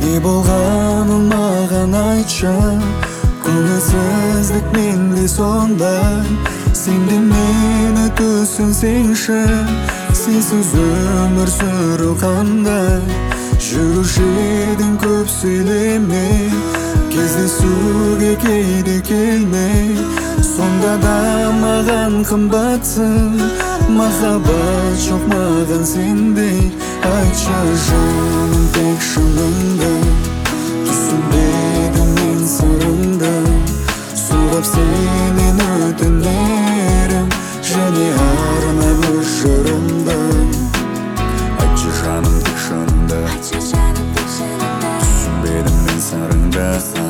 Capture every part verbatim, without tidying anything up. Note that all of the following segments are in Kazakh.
Не болғанын маған айтшы, көңілсіздік менде сондай. Сен де мені түсінсеңші, сенсіз өмір сүру қандай. Жүруші едің көп сөйлемей, кездесуге кейде келмей. Сонда да маған қымбатсың, махаббат жоқ маған сендей. Айтшы жаным тек шыныңды, түсінбедім мен сырыңды. Сұрап сенен өтінерім, және арнап өз жырымды. Айтшы жаным тек шыныңды, түсінбедім мен сырыңды.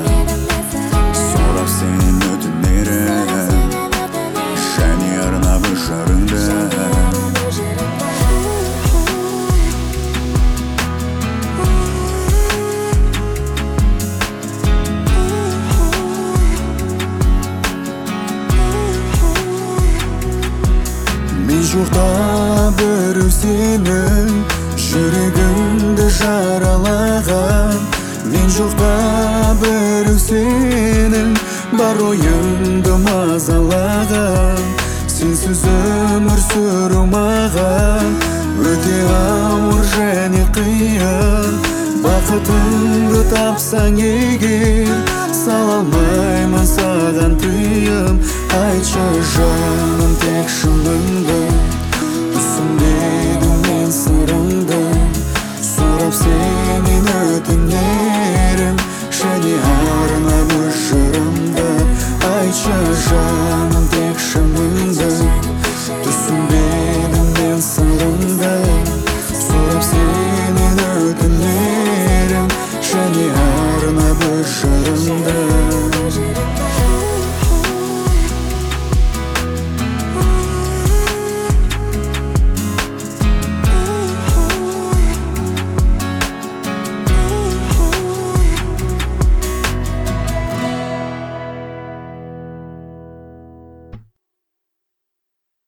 Сұрап сенен өтінерім, және арнап өз жырымды. Мен жоқта біреу сенің жүрегіңді жаралаған. Мен жоқта біреу сенің бар ойыңды мазалаған. Сенсіз өмір сүру маған өте ауыр және қиын. Бақытыңды тапсаң егер, сала алмаймын саған тыйым. Айтшы жаным тек шыныңды, түсінбедім мен сырыңды. Сұрап сенен өтінемін,